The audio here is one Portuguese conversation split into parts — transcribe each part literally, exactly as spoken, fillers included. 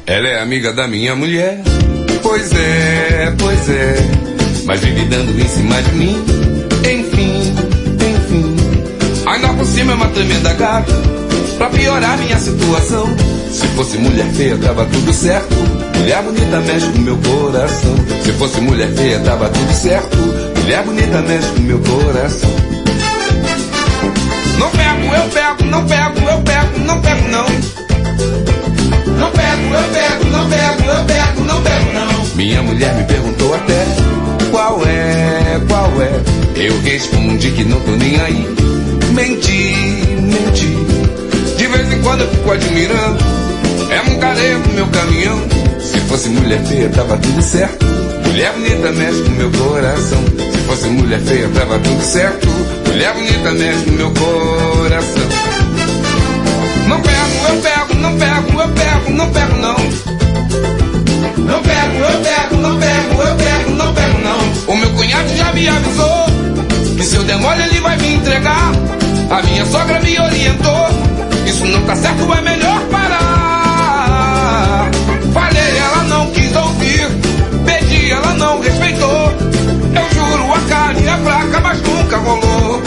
Ela é amiga da minha mulher. Pois é, pois é, mas vive dando em cima de mim. Enfim, enfim, ainda por cima é uma tremenda gata, pra piorar minha situação. Se fosse mulher feia tava tudo certo, mulher bonita mexe com meu coração. Se fosse mulher feia tava tudo certo, mulher bonita mexe com meu coração. Não pego, eu pego, não pego, eu pego, não pego não. Não pego, eu pego, não pego, eu pego, não pego não. Minha mulher me perguntou até qual é, qual é. Eu respondi que não tô nem aí. Menti, menti. De vez em quando eu fico admirando, é muita areia pro meu caminhão. Se fosse mulher feia tava tudo certo, mulher bonita mexe com meu coração. Se fosse mulher feia tava tudo certo, mulher bonita mexe com meu coração. Não pego, eu pego, não pego, eu pego, não pego não. Não pego, eu pego, não pego, eu pego, não pego não. O meu cunhado já me avisou que se eu der mole ele vai me entregar. A minha sogra me orientou, isso não tá certo, é melhor parar. Falei, ela não quis ouvir, pedi, ela não respeitou. Eu juro, a carne é fraca, mas nunca rolou.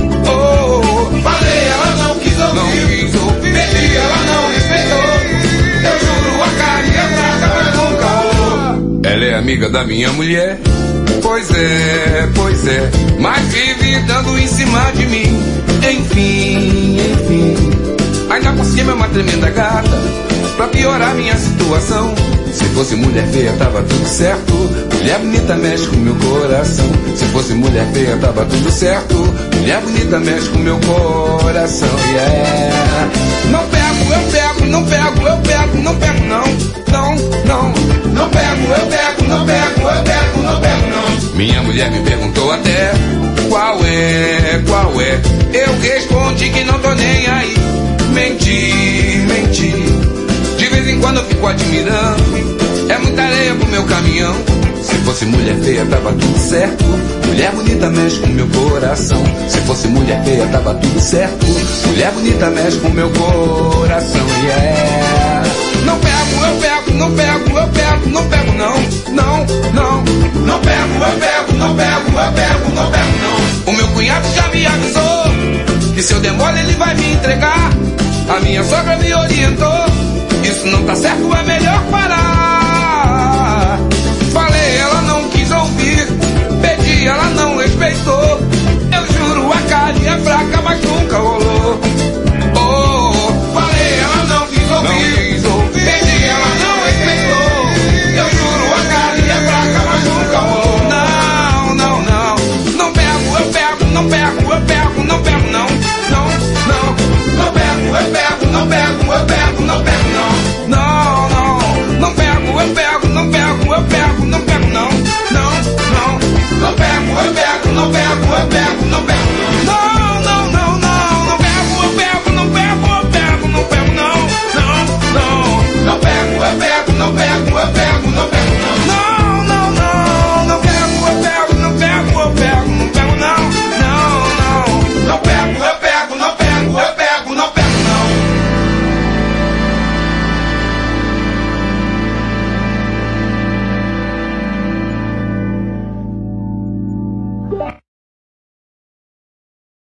Oh, falei, ela não quis ouvir, não quis ouvir, pedi, ela não respeitou. Eu juro, a carne é fraca, mas nunca rolou. Ela é amiga da minha mulher. Pois é, pois é, mas vive dando em cima de mim. Enfim, enfim, ainda por cima é uma tremenda gata, pra piorar minha situação. Se fosse mulher feia tava tudo certo, mulher bonita mexe com meu coração. Se fosse mulher feia tava tudo certo, mulher bonita mexe com meu coração. Yeah. Não pego, eu pego, não pego, eu pego, não pego não. Não, não, não pego, eu pego, não pego, eu pego, não pego não. Minha mulher me perguntou até qual é, qual é. Eu respondi que não tô nem aí. Menti, menti. De vez em quando eu fico admirando, é muita areia pro meu caminhão. Se fosse mulher feia tava tudo certo, mulher bonita mexe com meu coração. Se fosse mulher feia tava tudo certo, mulher bonita mexe com meu coração. Yeah. Não pego, eu pego, não pego, eu pego, não pego não. Não, não, não pego, eu pego, não pego, eu pego, não pego não. O meu cunhado já me avisou que se eu der mole ele vai me entregar. A minha sogra me orientou, isso não tá certo, é melhor parar. Falei, ela não quis ouvir, pedi, ela não respeitou. Eu juro, a carne é fraca, mas nunca rolou. Oh, falei, ela não quis ouvir, não quis ouvir, pedi, ela não respeitou. Eu juro, a carne é fraca, mas nunca rolou. Não, não, não, não pego, eu pego, não pego, eu pego, não pego não. Não, não, não pego, eu pego, não pego, eu pego, não pego não. Não, não, não pego, eu pego, não pego, eu pego, não pego não. Não, não, não pego, eu pego, não pego, eu pego, não pego não. Não, não, não, não, não pego, eu pego, não pego, eu pego, não pego não. Não, não, não pego, eu pego, não pego, eu pego, não pego não. Não, não, não, não pego, eu pego, não pego, eu pego, não pego não. Não, não, não pego, eu pego, não pego, eu pego, não pego não.